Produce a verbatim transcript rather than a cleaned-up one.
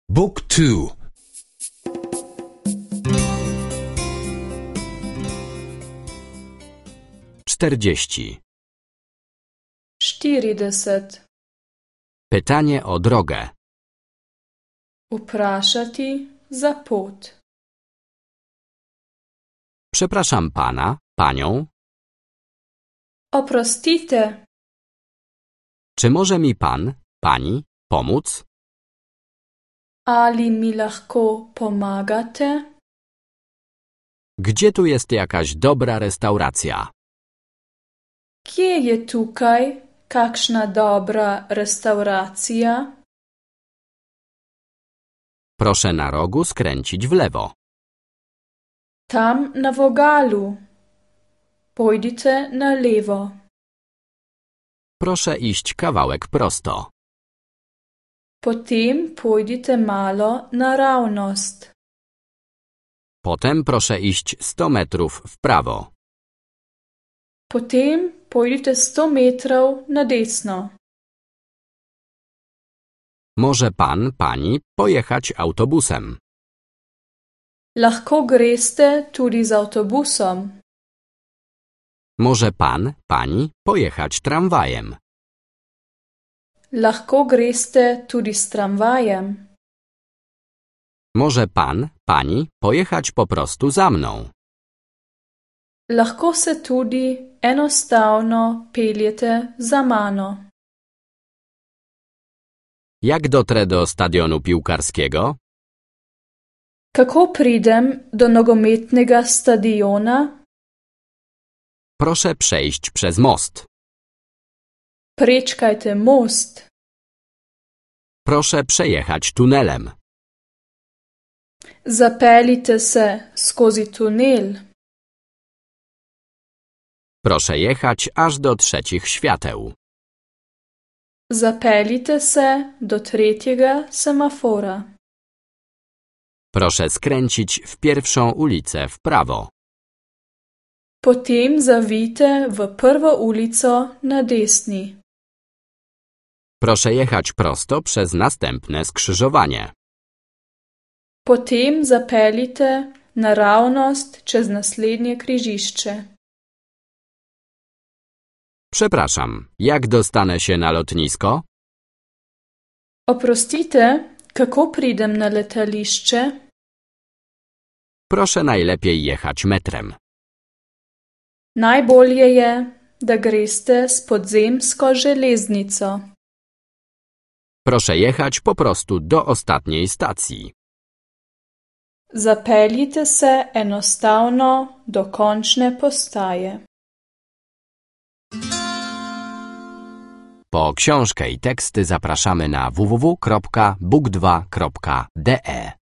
Book two. czterdzieści. štirideset. Pytanie o drogę. Vprašati za pot. Przepraszam pana, panią. Oprostite, Czy może mi pan, pani pomóc? ali mi lahko pomagate? Gdzie tu jest jakaś dobra restauracja? Kje je tukaj kakšna dobra restauracija? Proszę na rogu skręcić w lewo. Tam na vogalu. Pojdite na levo. Proszę iść kawałek prosto. Potem pojdite malo naravnost. Potem proszę iść sto metrów w prawo. Potem pojdite sto metrov na desno. Może pan, pani pojechać autobusem. Lahko greste tudi z avtobusom. Może pan, pani pojechać tramwajem. Lahko greste tudi s tramvajem. Może pan, pani pojechać po prostu za mną. Lahko se tudi enostavno peljete za mano. Jak dotrę do stadionu piłkarskiego? Kako pridem do nogometnega stadiona? Proszę przejść przez most. Prečkajte most. Proszę przejechać tunelem. Zapeljite se skozi tunel. Proszę jechać aż do trzecich świateł. Zapeljite se do tretjega semafora. Proszę skręcić w pierwszą ulicę w prawo. Potem zavijte v prvo ulico na desni. Proszę jechać prosto przez następne skrzyżowanie. Potem zapeljite naravnost čez naslednje križišče. Przepraszam, jak dostanę się na lotnisko? Oprostite, kako pridem na letališče? Proszę najlepiej jechać metrem. Najbolje je, da greste s podzemsko železnico. Proszę jechać po prostu do ostatniej stacji. Zapeljite se enostavno do končne postaje. Po książkę i teksty zapraszamy na w w w kropka book dwa kropka d e.